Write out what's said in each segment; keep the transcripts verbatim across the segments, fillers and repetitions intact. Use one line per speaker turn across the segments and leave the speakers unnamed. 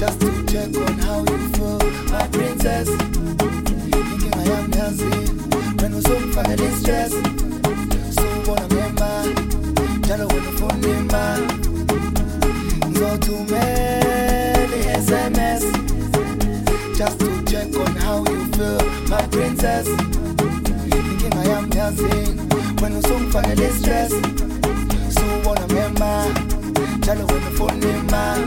just to check on how you feel, my princess. Thinking I am dancing when you so fucking distress. So wanna remember, tell when you phone me man. So too many S M S, just to check on how you feel, my princess. Thinking I am dancing when you so fucking distress. So wanna remember, tell when you phone me man.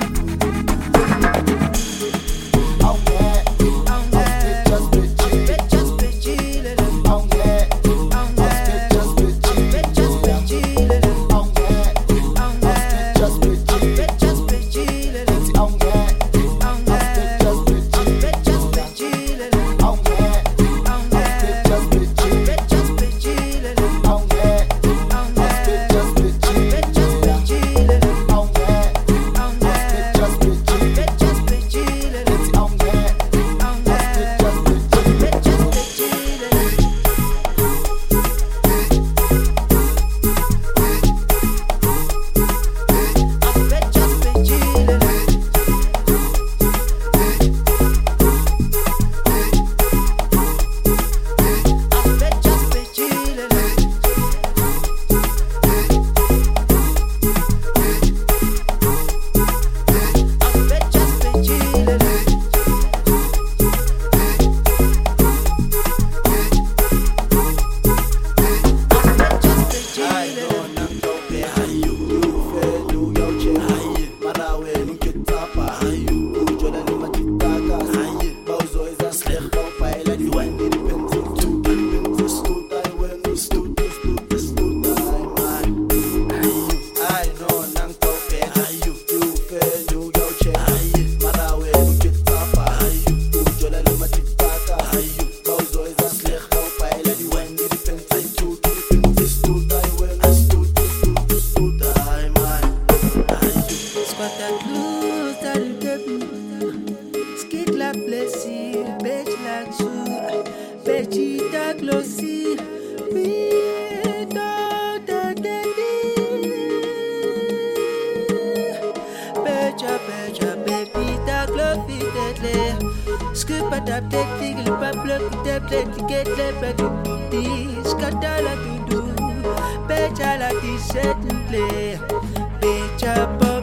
Scoop at up, take the public, the plate to get left this. Scatala to do, better like this set and play. Better